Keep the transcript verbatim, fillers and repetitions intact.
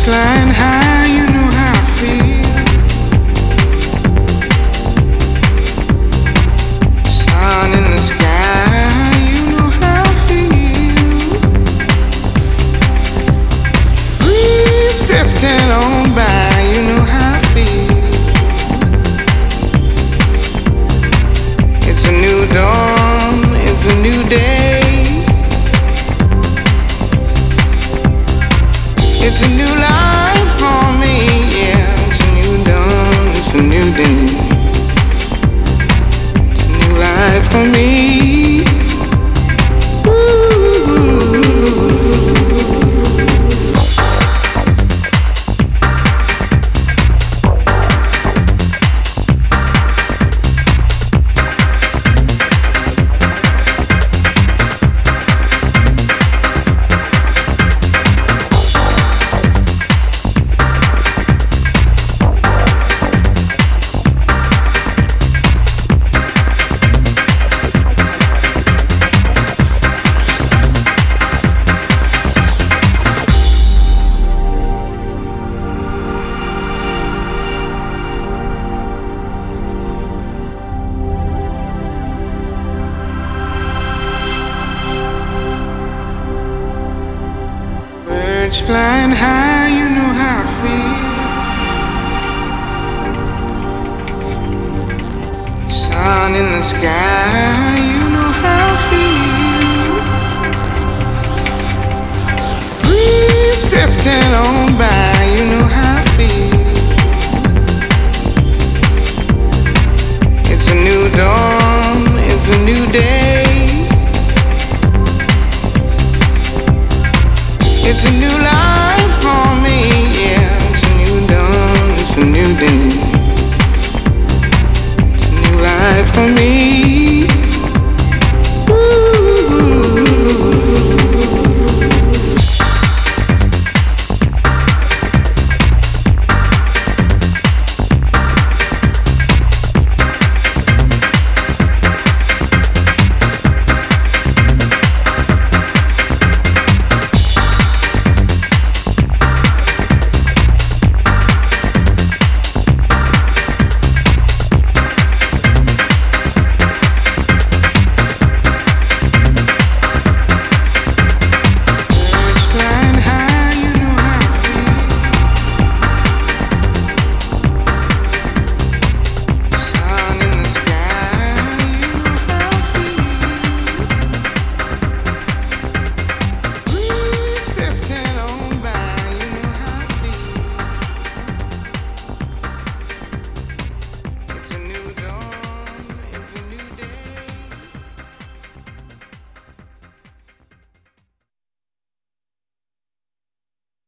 flying high, you know how I feel. Sun in the sky, you know how I feel. Breeze drifting on by, you know how I feel. It's a new dawn, it's a new day. It's a new life for me, yeah. It's a new dawn, it's a new day. It's a new life for me. Ooh. Birds flying high, you know how I feel. Sun in the sky, you know how I feel. Breeze drifting on by, you know how I feel. It's a new dawn, it's a new day. It's a new life for me, yeah. It's a new dawn, it's a new day. It's a new life for me.